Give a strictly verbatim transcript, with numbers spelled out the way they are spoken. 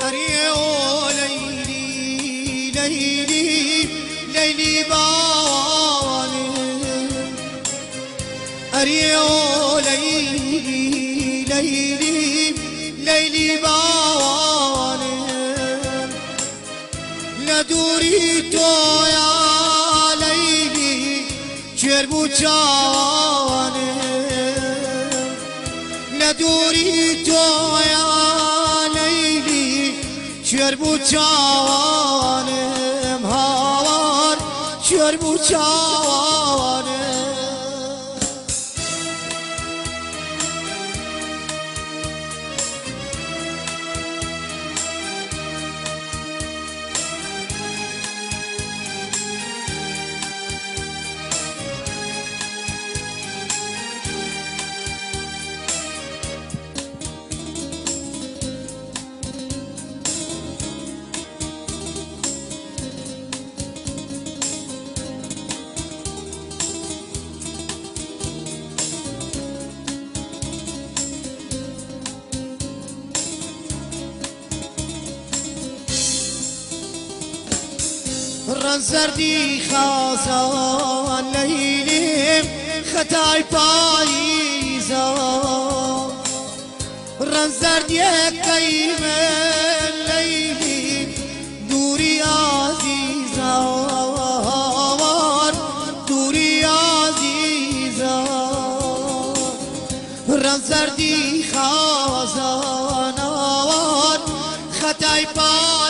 أريو ليلي ليلي ليلي باواني أريو ليلي ليلي ليلي باواني لدوري تو يا ليلي جربو جواني لدوري تو يا ليلي جربو جواني هوار جربو جواني رنزردی خازان لیلیم خطای پاییزا رنزردی قیم لیلیم دوری عزیزا دوری عزیزا رنزردی خازان خطای پاییزا